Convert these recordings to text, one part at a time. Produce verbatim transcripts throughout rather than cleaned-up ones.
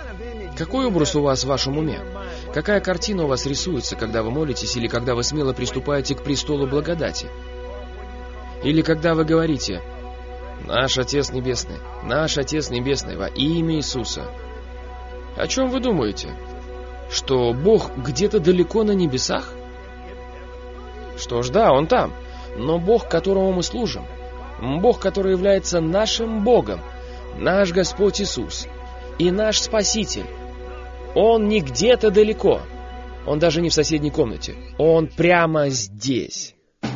Какой образ у вас в вашем уме? Какая картина у вас рисуется, когда вы молитесь, или когда вы смело приступаете к престолу благодати? Или когда вы говорите: «Наш Отец Небесный, наш Отец Небесный, во имя Иисуса». О чем вы думаете? Что Бог где-то далеко на небесах? Что ж, да, Он там. Но Бог, которому мы служим, Бог, который является нашим Богом, наш Господь Иисус и наш Спаситель, Он не где-то далеко. Он даже не в соседней комнате. Он прямо здесь.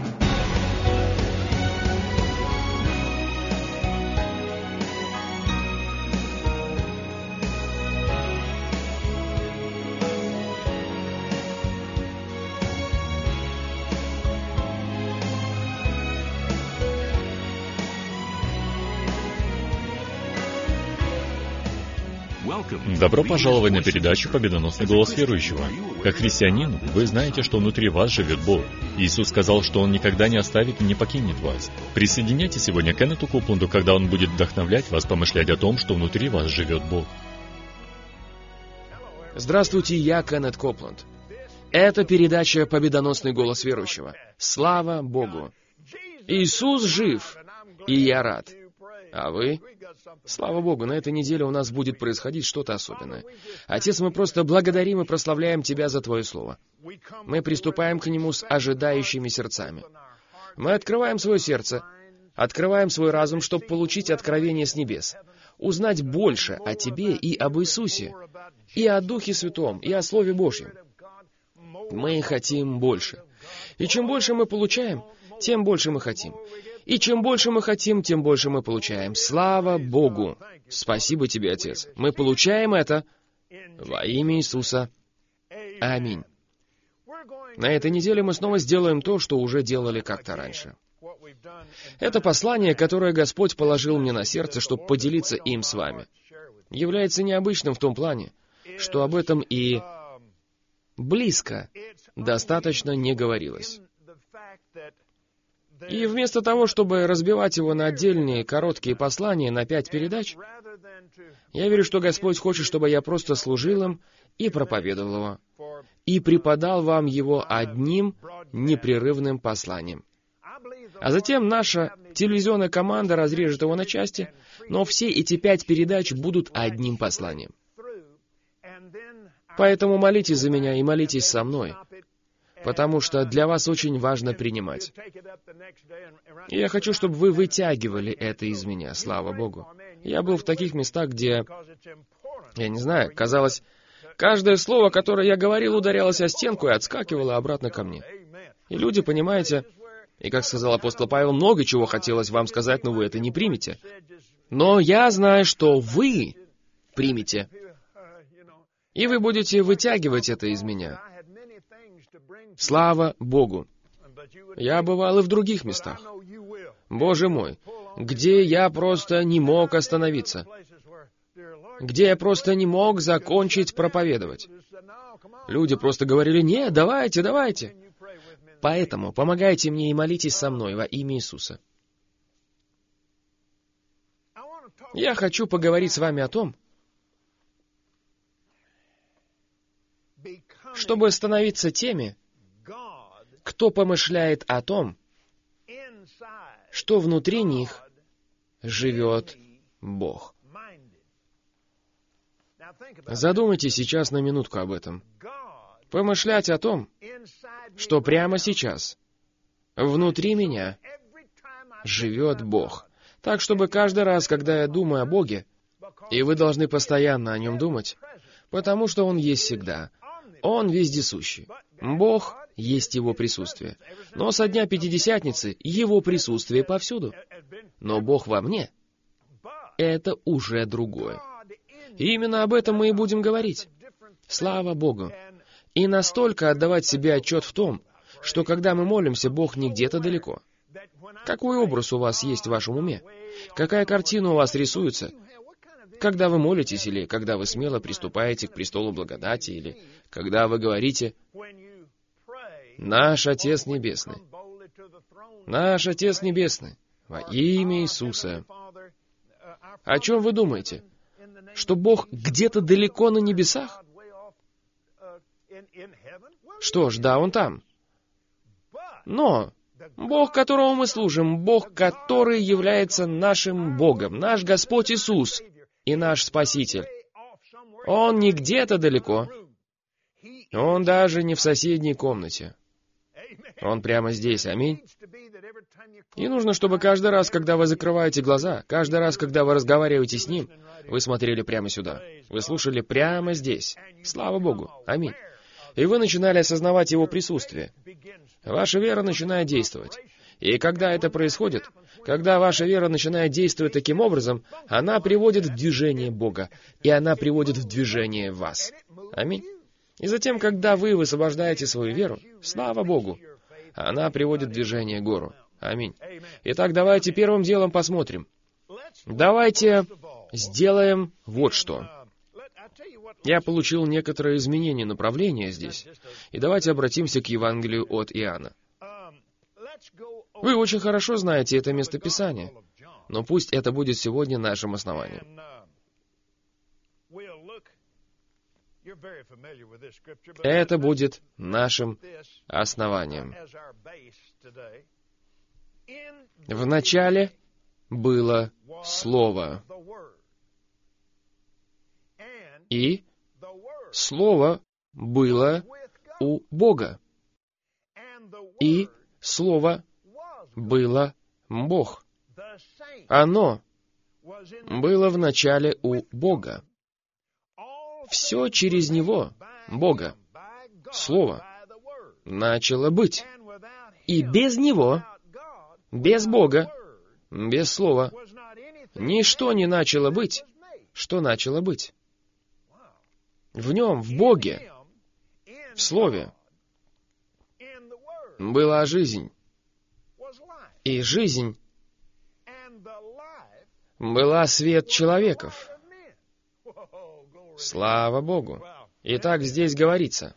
Добро пожаловать на передачу «Победоносный голос верующего». Как христианин, вы знаете, что внутри вас живет Бог. Иисус сказал, что Он никогда не оставит и не покинет вас. Присоединяйтесь сегодня к Кеннету Копланду, когда он будет вдохновлять вас помышлять о том, что внутри вас живет Бог. Здравствуйте, я Кеннет Копланд. Это передача «Победоносный голос верующего». Слава Богу! Иисус жив, и я рад. А вы? Слава Богу, на этой неделе у нас будет происходить что-то особенное. Отец, мы просто благодарим и прославляем Тебя за Твое Слово. Мы приступаем к Нему с ожидающими сердцами. Мы открываем свое сердце, открываем свой разум, чтобы получить откровение с небес, узнать больше о Тебе и об Иисусе, и о Духе Святом, и о Слове Божьем. Мы хотим больше. И чем больше мы получаем, тем больше мы хотим. И чем больше мы хотим, тем больше мы получаем. Слава Богу! Спасибо Тебе, Отец. Мы получаем это во имя Иисуса. Аминь. На этой неделе мы снова сделаем то, что уже делали как-то раньше. Это послание, которое Господь положил мне на сердце, чтобы поделиться им с вами, является необычным в том плане, что об этом и близко достаточно не говорилось. И вместо того, чтобы разбивать его на отдельные короткие послания на пять передач, я верю, что Господь хочет, чтобы я просто служил им и проповедовал его, и преподал вам его одним непрерывным посланием. А затем наша телевизионная команда разрежет его на части, но все эти пять передач будут одним посланием. Поэтому молитесь за меня и молитесь со мной, потому что для вас очень важно принимать. И я хочу, чтобы вы вытягивали это из меня, слава Богу. Я был в таких местах, где, я не знаю, казалось, каждое слово, которое я говорил, ударялось о стенку и отскакивало обратно ко мне. И люди, понимаете, и, как сказал апостол Павел, много чего хотелось вам сказать, но вы это не примете. Но я знаю, что вы примете. И вы будете вытягивать это из меня. Слава Богу! Я бывал и в других местах. Боже мой, где я просто не мог остановиться. Где я просто не мог закончить проповедовать. Люди просто говорили: «Нет, давайте, давайте». Поэтому помогайте мне и молитесь со мной во имя Иисуса. Я хочу поговорить с вами о том, чтобы становиться теми, кто помышляет о том, что внутри них живет Бог. Задумайтесь сейчас на минутку об этом. Помышлять о том, что прямо сейчас внутри меня живет Бог. Так, чтобы каждый раз, когда я думаю о Боге, и вы должны постоянно о Нем думать, потому что Он есть всегда, Он вездесущий. Бог есть Его присутствие. Но со дня Пятидесятницы Его присутствие повсюду. Но Бог во мне — это уже другое. И именно об этом мы и будем говорить. Слава Богу! И настолько отдавать себе отчет в том, что когда мы молимся, Бог не где-то далеко. Какой образ у вас есть в вашем уме? Какая картина у вас рисуется, когда вы молитесь, или когда вы смело приступаете к престолу благодати, или когда вы говорите: «Наш Отец Небесный, наш Отец Небесный, во имя Иисуса». О чем вы думаете? Что Бог где-то далеко на небесах? Что ж, да, Он там. Но Бог, которому мы служим, Бог, который является нашим Богом, наш Господь Иисус и наш Спаситель, Он не где-то далеко. Он даже не в соседней комнате. Он прямо здесь, аминь. И нужно, чтобы каждый раз, когда вы закрываете глаза, каждый раз, когда вы разговариваете с Ним, вы смотрели прямо сюда. Вы слушали прямо здесь. Слава Богу, аминь. И вы начинали осознавать Его присутствие. Ваша вера начинает действовать. И когда это происходит, когда ваша вера начинает действовать таким образом, она приводит в движение Бога, и она приводит в движение вас. Аминь. И затем, когда вы высвобождаете свою веру, слава Богу, она приводит в движение гору. Аминь. Итак, давайте первым делом посмотрим. Давайте сделаем вот что. Я получил некоторые изменения направления здесь. И давайте обратимся к Евангелию от Иоанна. Вы очень хорошо знаете это местописание, но пусть это будет сегодня нашим основанием. Это будет нашим основанием. В начале было Слово, и Слово было у Бога, и Слово было Бог. Оно было в начале у Бога. Все через Него, Бога, Слово, начало быть. И без Него, без Бога, без Слова, ничто не начало быть, что начало быть. В Нем, в Боге, в Слове, была жизнь. И жизнь была свет человеков. Слава Богу. Итак, здесь говорится,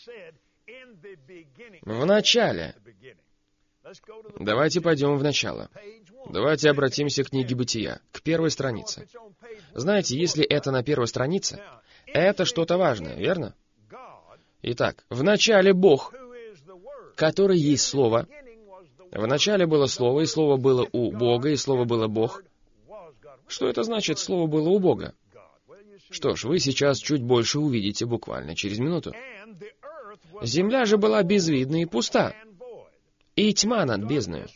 в начале. Давайте пойдем в начало. Давайте обратимся к книге Бытия, к первой странице. Знаете, если это на первой странице, это что-то важное, верно? Итак, в начале Бог, который есть Слово. В начале было Слово, и Слово было у Бога, и Слово было Бог. Что это значит, Слово было у Бога? Что ж, вы сейчас чуть больше увидите буквально через минуту. Земля же была безвидна и пуста, и тьма над бездною.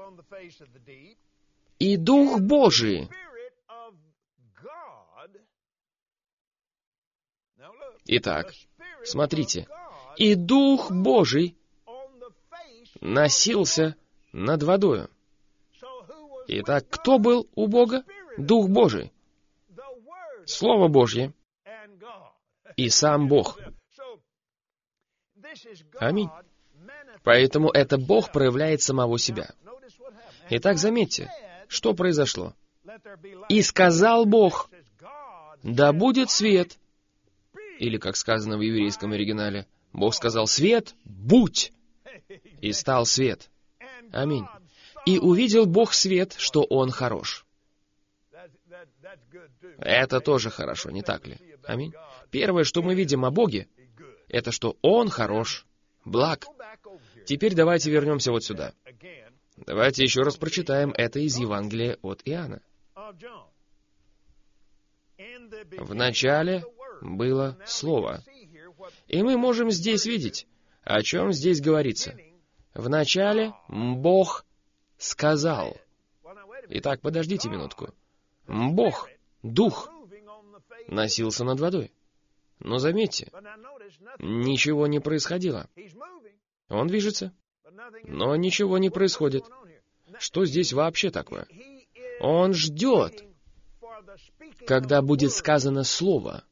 И Дух Божий. Итак, смотрите. И Дух Божий носился над водою. Итак, кто был у Бога? Дух Божий. Слово Божье и сам Бог. Аминь. Поэтому это Бог проявляет самого себя. Итак, заметьте, что произошло. «И сказал Бог, да будет свет». Или, как сказано в еврейском оригинале, Бог сказал: «Свет, будь!» И стал свет. Аминь. «И увидел Бог свет, что Он хорош». Это тоже хорошо, не так ли? Аминь. Первое, что мы видим о Боге, это что Он хорош, благ. Теперь давайте вернемся вот сюда. Давайте еще раз прочитаем это из Евангелия от Иоанна. В начале было Слово. И мы можем здесь видеть, о чем здесь говорится. В начале Бог сказал. Итак, подождите минутку. Бог, Дух, носился над водой. Но заметьте, ничего не происходило. Он движется, но ничего не происходит. Что здесь вообще такое? Он ждет, когда будет сказано Слово.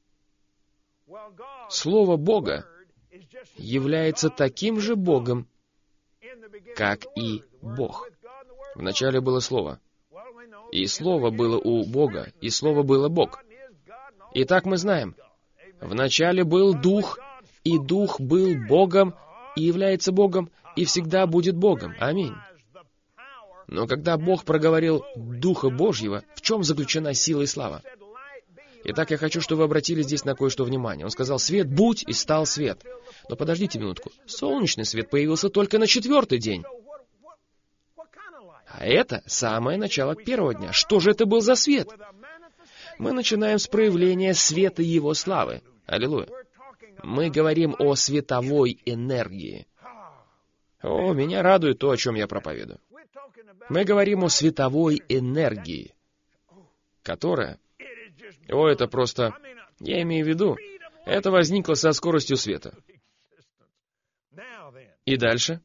Слово Бога является таким же Богом, как и Бог. Вначале было Слово. И Слово было у Бога, и Слово было Бог. Итак, мы знаем, вначале был Дух, и Дух был Богом, и является Богом, и всегда будет Богом. Аминь. Но когда Бог проговорил Духа Божьего, в чем заключена сила и слава? Итак, я хочу, чтобы вы обратили здесь на кое-что внимание. Он сказал: «Свет, будь», и стал свет. Но подождите минутку. Солнечный свет появился только на четвертый день. А это самое начало первого дня. Что же это был за свет? Мы начинаем с проявления света Его славы. Аллилуйя. Мы говорим о световой энергии. О, меня радует то, о чем я проповедую. Мы говорим о световой энергии, которая... О, это просто... Я имею в виду, это возникло со скоростью света. И дальше?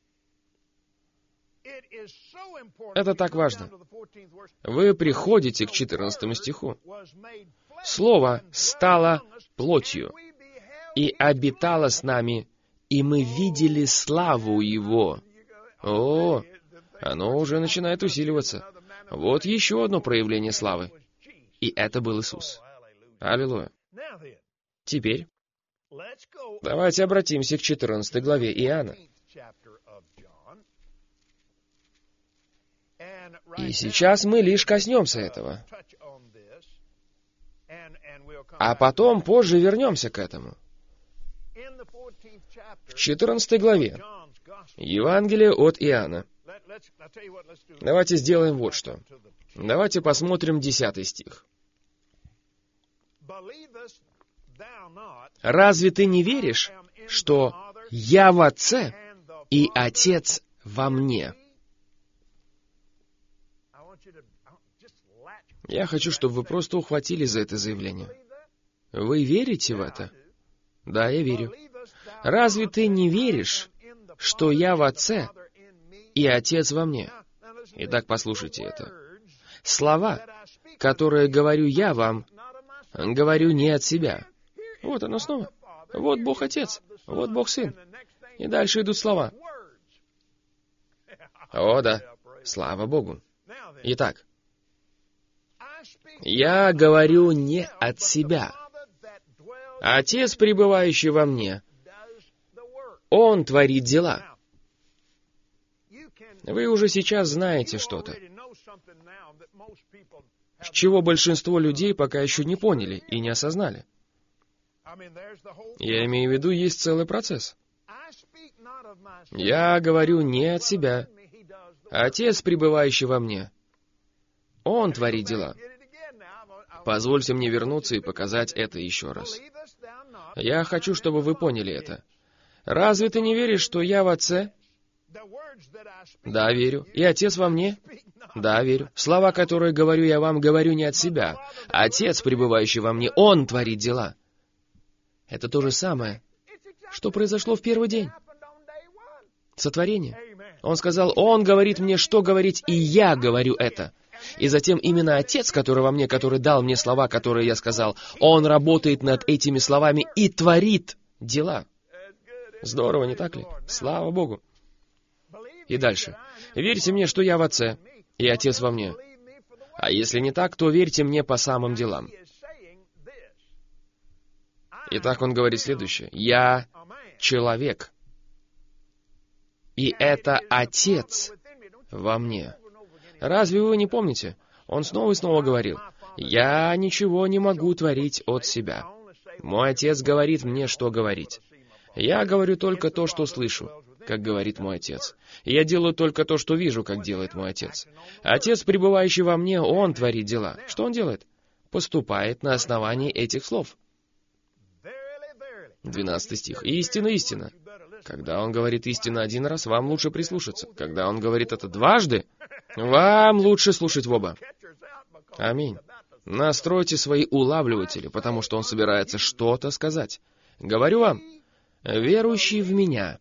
Это так важно. Вы приходите к четырнадцатому стиху. «Слово стало плотью и обитало с нами, и мы видели славу Его». О, оно уже начинает усиливаться. Вот еще одно проявление славы. И это был Иисус. Аллилуйя. Теперь давайте обратимся к четырнадцатой главе Иоанна. И сейчас мы лишь коснемся этого. А потом позже вернемся к этому. В четырнадцатой главе Евангелие от Иоанна. Давайте сделаем вот что. Давайте посмотрим десятый стих. «Разве ты не веришь, что я в Отце, и Отец во мне?» Я хочу, чтобы вы просто ухватились за это заявление. Вы верите в это? Да, я верю. «Разве ты не веришь, что я в Отце, и Отец во мне?» Итак, послушайте это. Слова, которые говорю я вам, говорю не от себя. Вот оно снова. Вот Бог Отец, вот Бог Сын. И дальше идут слова. О, да, слава Богу. Итак, я говорю не от себя. Отец, пребывающий во мне, Он творит дела. Вы уже сейчас знаете что-то, чего большинство людей пока еще не поняли и не осознали. Я имею в виду, есть целый процесс. Я говорю не от себя. Отец, пребывающий во мне, Он творит дела. Позвольте мне вернуться и показать это еще раз. Я хочу, чтобы вы поняли это. Разве ты не веришь, что я в Отце? Да, верю. И Отец во мне? Да, верю. Слова, которые говорю я вам, говорю не от себя. Отец, пребывающий во мне, Он творит дела. Это то же самое, что произошло в первый день. Сотворение. Он сказал: Он говорит мне, что говорить, и я говорю это. И затем именно Отец, который во мне, который дал мне слова, которые я сказал, Он работает над этими словами и творит дела. Здорово, не так ли? Слава Богу. И дальше. Верьте мне, что я в Отце, и Отец во мне. А если не так, то верьте мне по самым делам. Итак, он говорит следующее. Я человек, и это Отец во мне. Разве вы не помните? Он снова и снова говорил: я ничего не могу творить от себя. Мой Отец говорит мне, что говорить. Я говорю только то, что слышу, как говорит мой Отец. Я делаю только то, что вижу, как делает мой Отец. Отец, пребывающий во мне, Он творит дела. Что Он делает? Поступает на основании этих слов. Двенадцатый стих. «Истина, истина». Когда Он говорит истина один раз, вам лучше прислушаться. Когда Он говорит это дважды, вам лучше слушать в оба. Аминь. Настройте свои улавливатели, потому что Он собирается что-то сказать. Говорю вам, верующий в Меня,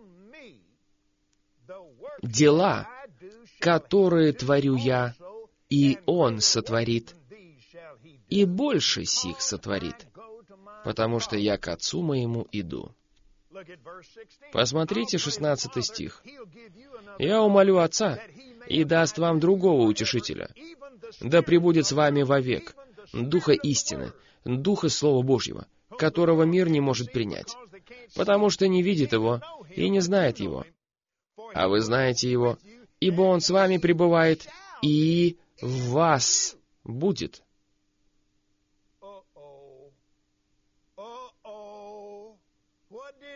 дела, которые творю Я, и Он сотворит, и больше сих сотворит, потому что Я к Отцу Моему иду. Посмотрите шестнадцатый стих. «Я умолю Отца, и даст вам другого утешителя, да пребудет с вами вовек, Духа истины, Духа Слова Божьего, которого мир не может принять, потому что не видит Его и не знает Его. А вы знаете Его, ибо Он с вами пребывает и в вас будет».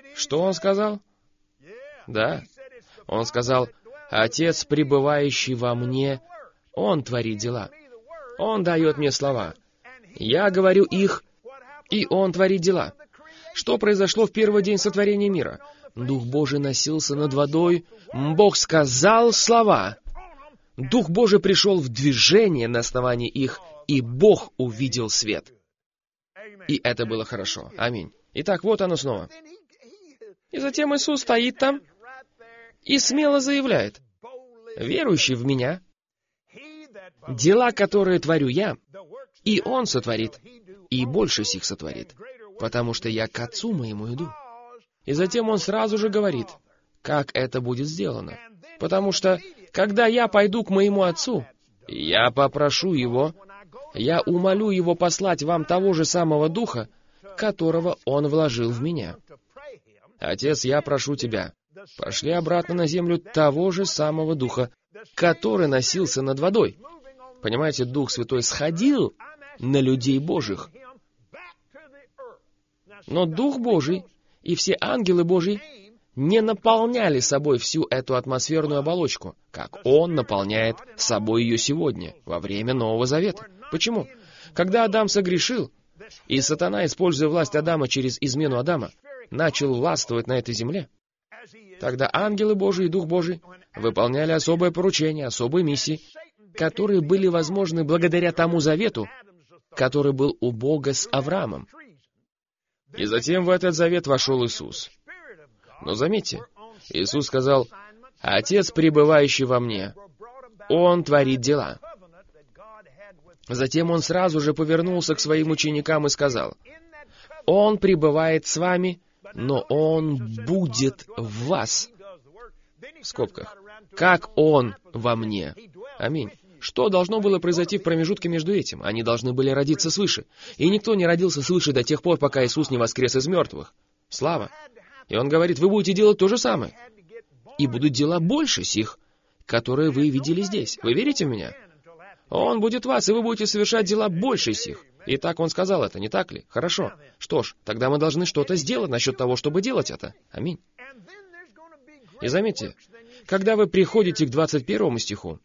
Что он сказал? Да. Он сказал: «Отец, пребывающий во мне, Он творит дела. Он дает мне слова. Я говорю их, и Он творит дела». Что произошло в первый день сотворения мира? Дух Божий носился над водой, Бог сказал слова. Дух Божий пришел в движение на основании их, и Бог увидел свет. И это было хорошо. Аминь. Итак, вот оно снова. И затем Иисус стоит там и смело заявляет: «Верующий в Меня, дела, которые творю Я, и Он сотворит, и больше сих сотворит, потому что Я к Отцу Моему иду». И затем Он сразу же говорит, как это будет сделано. Потому что, когда Я пойду к Моему Отцу, Я попрошу Его, Я умолю Его послать вам того же самого Духа, которого Он вложил в Меня. Отец, Я прошу Тебя, пошли обратно на землю того же самого Духа, который носился над водой. Понимаете, Дух Святой сходил на людей Божьих. Но Дух Божий и все ангелы Божьи не наполняли собой всю эту атмосферную оболочку, как Он наполняет собой ее сегодня, во время Нового Завета. Почему? Когда Адам согрешил, и сатана, используя власть Адама через измену Адама, начал властвовать на этой земле, тогда ангелы Божии и Дух Божий выполняли особое поручение, особые миссии, которые были возможны благодаря тому завету, который был у Бога с Авраамом. И затем в этот завет вошел Иисус. Но заметьте, Иисус сказал: «Отец, пребывающий во мне, Он творит дела». Затем Он сразу же повернулся к Своим ученикам и сказал: «Он пребывает с вами, но Он будет в вас». В скобках. «Как Он во мне». Аминь. Что должно было произойти в промежутке между этим? Они должны были родиться свыше. И никто не родился свыше до тех пор, пока Иисус не воскрес из мертвых. Слава. И Он говорит: вы будете делать то же самое. И будут дела больше сих, которые вы видели здесь. Вы верите в Меня? Он будет в вас, и вы будете совершать дела больше сих. И так Он сказал это, не так ли? Хорошо. Что ж, тогда мы должны что-то сделать насчет того, чтобы делать это. Аминь. И заметьте, когда вы приходите к двадцать первому стиху,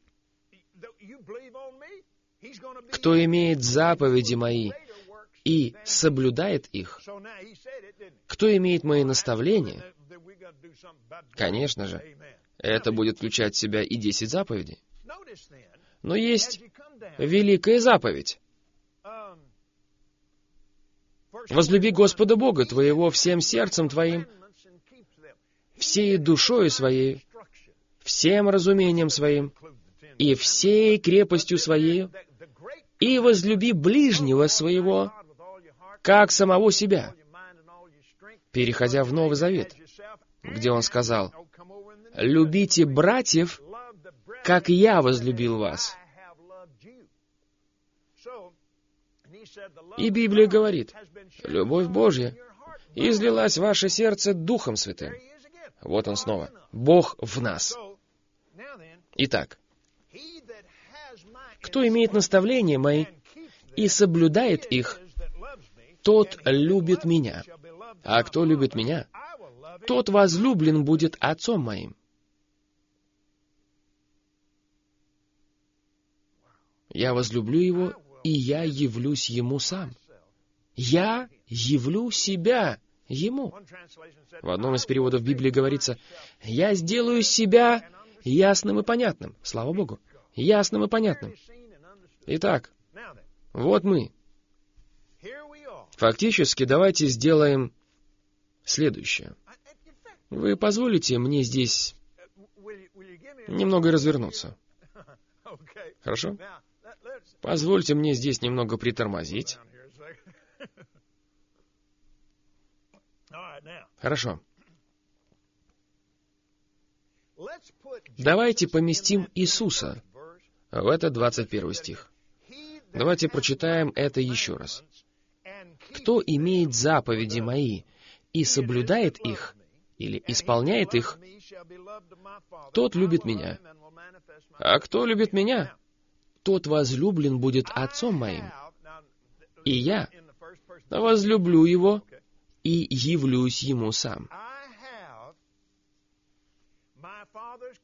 «Кто имеет заповеди Мои и соблюдает их», кто имеет Мои наставления, конечно же, это будет включать в себя и десять заповедей. Но есть великая заповедь. «Возлюби Господа Бога твоего всем сердцем твоим, всей душою своей, всем разумением своим и всей крепостью своей, и возлюби ближнего своего, как самого себя», переходя в Новый Завет, где Он сказал: «Любите братьев, как Я возлюбил вас». И Библия говорит: любовь Божья излилась в ваше сердце Духом Святым. Вот Он снова. Бог в нас. Итак, кто имеет наставления Мои и соблюдает их, тот любит Меня. А кто любит Меня, тот возлюблен будет Отцом Моим. Я возлюблю Его, и Я явлюсь Ему сам. Я явлю себя Ему. В одном из переводов Библии говорится: «Я сделаю себя ясным и понятным». Слава Богу. Ясным и понятным. Итак, вот мы. Фактически, давайте сделаем следующее. Вы позволите мне здесь немного развернуться? Хорошо? Позвольте мне здесь немного притормозить. Хорошо. Давайте поместим Иисуса в этот двадцать первый стих. Давайте прочитаем это еще раз. «Кто имеет заповеди Мои и соблюдает их, или исполняет их, тот любит Меня. А кто любит Меня, тот возлюблен будет Отцом Моим. И Я возлюблю Его и явлюсь Ему сам».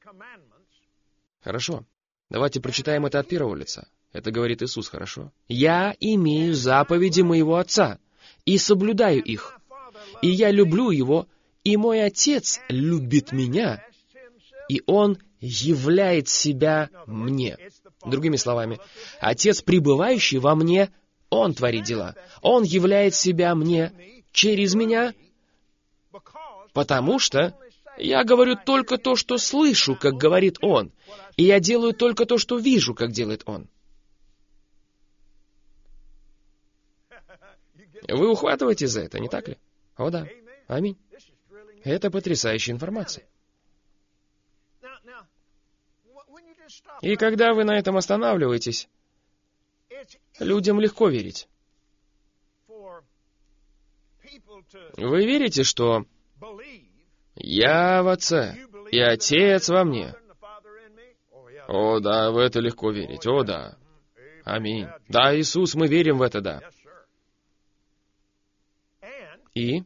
Хорошо. Давайте прочитаем это от первого лица. Это говорит Иисус, хорошо? «Я имею заповеди моего Отца, и соблюдаю их. И я люблю Его, и мой Отец любит меня, и Он являет себя мне». Другими словами, Отец, пребывающий во мне, Он творит дела. Он являет себя мне через меня, потому что я говорю только то, что слышу, как говорит Он, и я делаю только то, что вижу, как делает Он. Вы ухватываете за это, не так ли? О да. Аминь. Это потрясающая информация. И когда вы на этом останавливаетесь, людям легко верить. Вы верите, что «Я в Отце, и Отец во мне». О да, в это легко верить. О да. Аминь. Да, Иисус, мы верим в это, да. И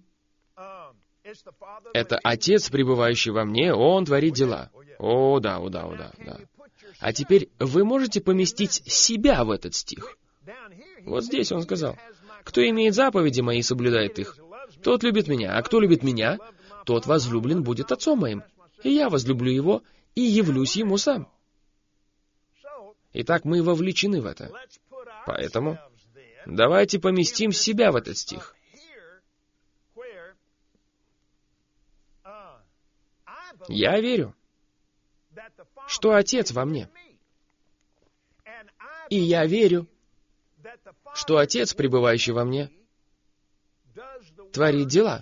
это Отец, пребывающий во мне, Он творит дела. О да, о да, о да, да. А теперь вы можете поместить себя в этот стих. Вот здесь Он сказал: «Кто имеет заповеди мои и соблюдает их, тот любит меня, а кто любит меня, тот возлюблен будет Отцом моим, и я возлюблю его и явлюсь ему сам». Итак, мы вовлечены в это. Поэтому давайте поместим себя в этот стих. Я верю, что Отец во мне. И я верю, что Отец, пребывающий во мне, творит дела.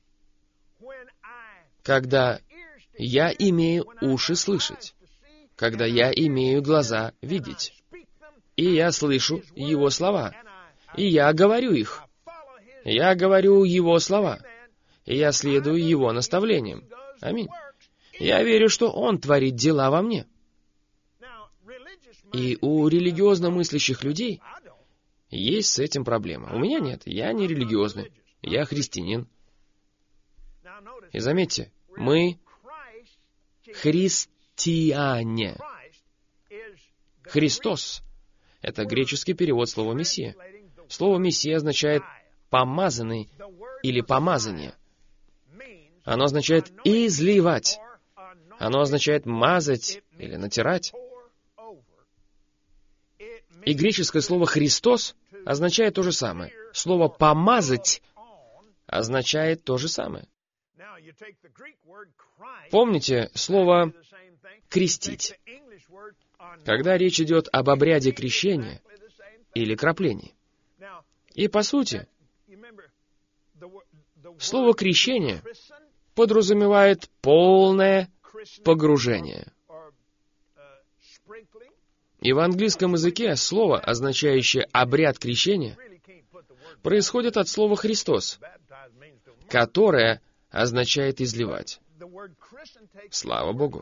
Когда я имею уши слышать, когда я имею глаза видеть, и я слышу Его слова, и я говорю их. Я говорю Его слова, и я следую Его наставлениям. Аминь. Я верю, что Он творит дела во мне. И у религиозно мыслящих людей есть с этим проблема. У меня нет. Я не религиозный. Я христианин. И заметьте, мы христиане. Христос — это греческий перевод слова «мессия». Слово «мессия» означает «помазанный» или «помазание». Оно означает «изливать». Оно означает «мазать» или «натирать». И греческое слово «Христос» означает то же самое. Слово «помазать» означает то же самое. Помните слово «крестить», когда речь идет об обряде крещения или краплении. И по сути, слово «крещение» подразумевает полное погружение. И в английском языке слово, означающее «обряд крещения», происходит от слова «Христос», которое означает «изливать». Слава Богу!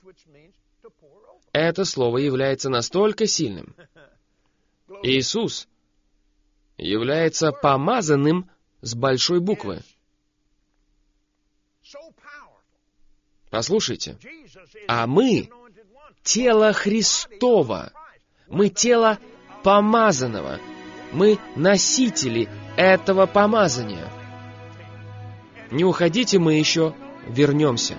Это слово является настолько сильным. Иисус является помазанным с большой буквы. Послушайте, а мы — тело Христово, мы тело помазанного, мы носители этого помазания. Не уходите, мы еще вернемся.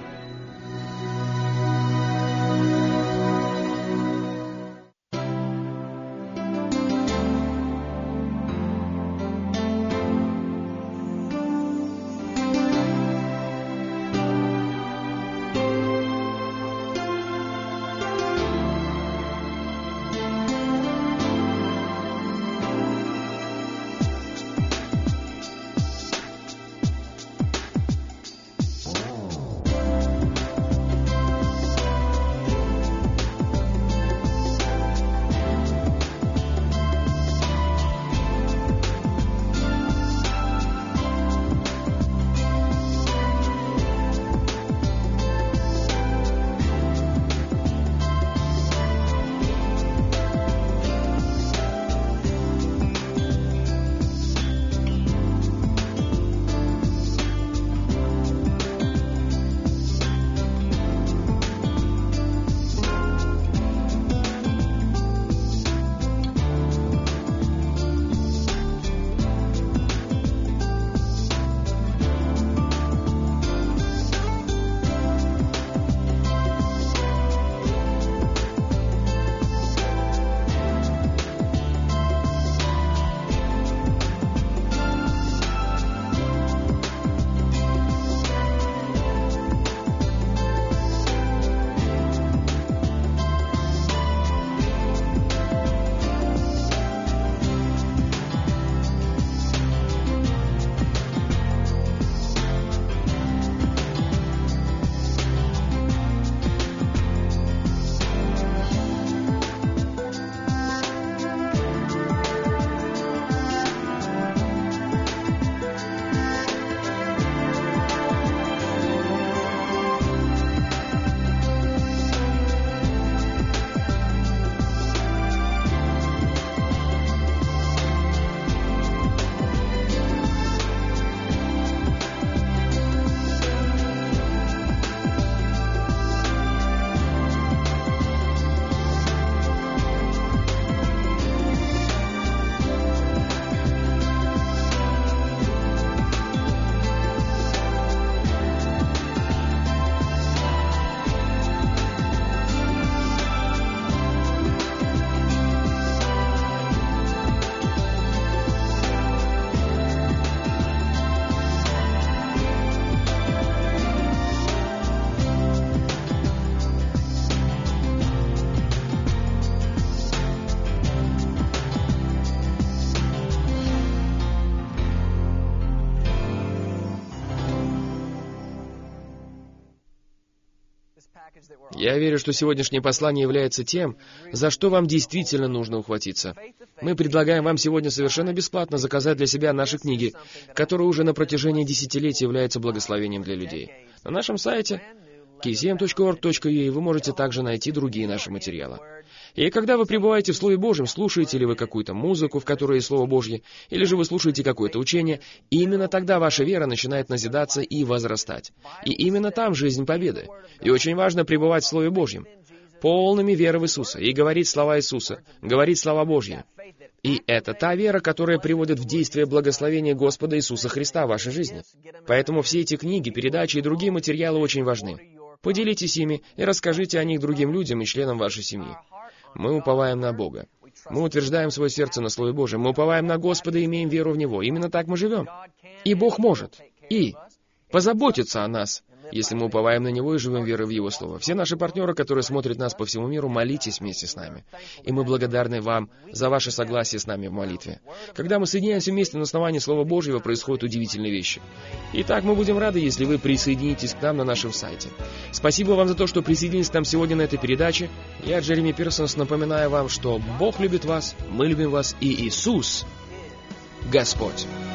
Я верю, что сегодняшнее послание является тем, за что вам действительно нужно ухватиться. Мы предлагаем вам сегодня совершенно бесплатно заказать для себя наши книги, которые уже на протяжении десятилетий являются благословением для людей. На нашем сайте кей си эм точка орг точка ю а вы можете также найти другие наши материалы. И когда вы пребываете в Слове Божьем, слушаете ли вы какую-то музыку, в которой есть Слово Божье, или же вы слушаете какое-то учение, именно тогда ваша вера начинает назидаться и возрастать. И именно там жизнь победы. И очень важно пребывать в Слове Божьем, полными веры в Иисуса, и говорить слова Иисуса, говорить слова Божьи. И это та вера, которая приводит в действие благословение Господа Иисуса Христа в вашей жизни. Поэтому все эти книги, передачи и другие материалы очень важны. Поделитесь ими и расскажите о них другим людям и членам вашей семьи. Мы уповаем на Бога. Мы утверждаем свое сердце на Слове Божьем. Мы уповаем на Господа и имеем веру в Него. Именно так мы живем. И Бог может. И позаботиться о нас, если мы уповаем на Него и живем верой в Его Слово. Все наши партнеры, которые смотрят нас по всему миру, молитесь вместе с нами. И мы благодарны вам за ваше согласие с нами в молитве. Когда мы соединяемся вместе на основании Слова Божьего, происходят удивительные вещи. Итак, мы будем рады, если вы присоединитесь к нам на нашем сайте. Спасибо вам за то, что присоединились к нам сегодня на этой передаче. Я, Джереми Пирсонс, напоминаю вам, что Бог любит вас, мы любим вас, и Иисус — Господь.